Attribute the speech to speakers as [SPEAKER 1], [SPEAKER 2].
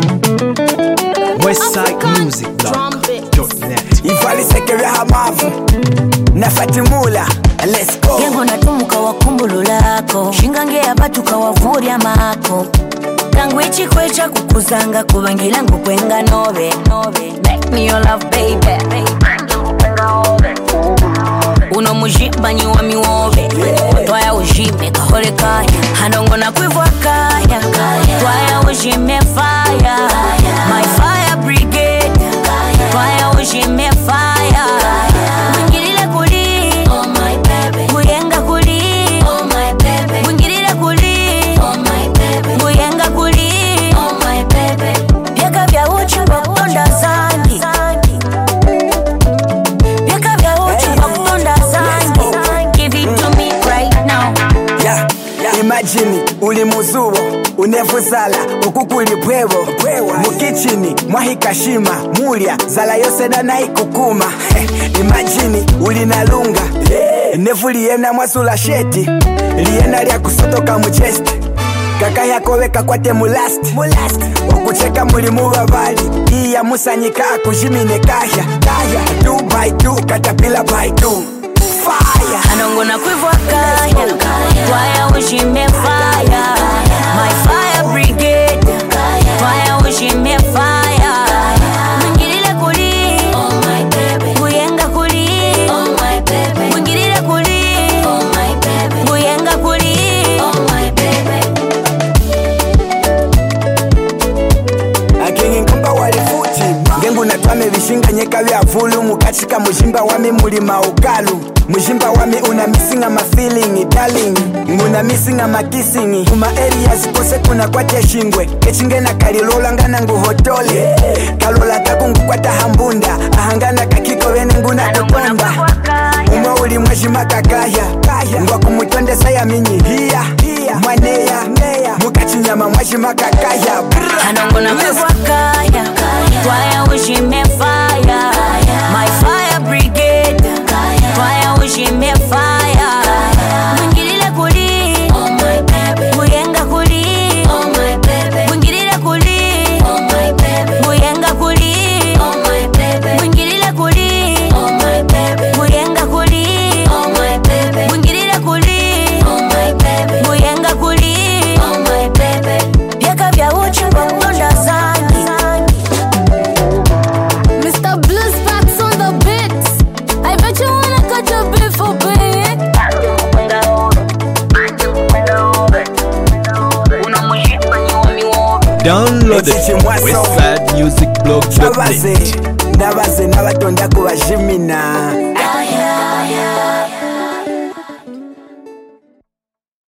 [SPEAKER 1] Westsidemusic.net.
[SPEAKER 2] Ivali sekera hamavu na Fatimula. Let's go.
[SPEAKER 3] Yengo natumuka wakumbulu lako shingange abatu kawavuri amako Kangwichi kwecha kukuzanga kubangila ngukwenga nobe Make me your love baby Uno mujimba nyiwa miwobe Twaya ujime kahole kaya Hanongo na kuivwa kaya Twaya ujime fire My fire brigade Twaya ujime fire Mwingilile kuli Oh my baby Muyenga kuli Oh my baby Mwingilile kuli Oh my baby Muyenga kuli Oh my baby Vyaka vya uchi kwa kutonda zangi Vyaka vya uchi kwa kutonda zangi Give it to me right now
[SPEAKER 2] Imagine uli muzuo unevuzala ukukuli pwevo mukichini mwahikashima mulya zala yose dana ikukuma Imagine uli nalunga nevu liyena mwasula sheti liyena lya kusotoka muchesti kaka yako weka kwate mulast ukucheka muli mubabali iya musanyika akujimine kaya 2x2 katapila by 2 Fire.
[SPEAKER 3] Anongo na kuivwa kaya Twaya ujime fire My fire brigade Twaya ujime fire Mwingilile kuli Oh my baby Muyenga kuli Oh my baby Mwingilile kuli Oh my baby Muyenga kuli Oh my baby
[SPEAKER 2] Akingi nkomba wali futi Ngengu natwame vishinga nyeka vya vulu Mukachika mujimba wami mulima ukalu Mujimba wami una missing ama feeling darling Una missing ama kissing Uma areas kose kuna kwate shingwe Kechinge na kalilola ngana nguhotole Kalola takungu kwata hambunda Ahangana kakiko vene nguna kutonda Uma uli mwajima kakaya Ngwa kumutonde saya minyi hiya Mwaneya Mukachinyama mwajima kakaya
[SPEAKER 3] Anongo na kuivwa kaya Twaya ujime fire My fire brigade Twaya ujime fire Mwingilile kuli Oh my baby Muyenga kuli Oh my baby Mwingilile kuli Oh my baby Muyenga kuli Oh my baby Mwingilile kuli Oh my baby Muyenga kuli Oh my baby Mwingilile kuli Oh my baby Muyenga kuli Oh my baby Vyaka vya uchi kwa kutonda zangi
[SPEAKER 4] Mr. Blue Sparks on the beat. I bet you wanna cut your beat for big.
[SPEAKER 1] Download it. Westsidemusicblog.net.
[SPEAKER 2] Nabaze nabatonda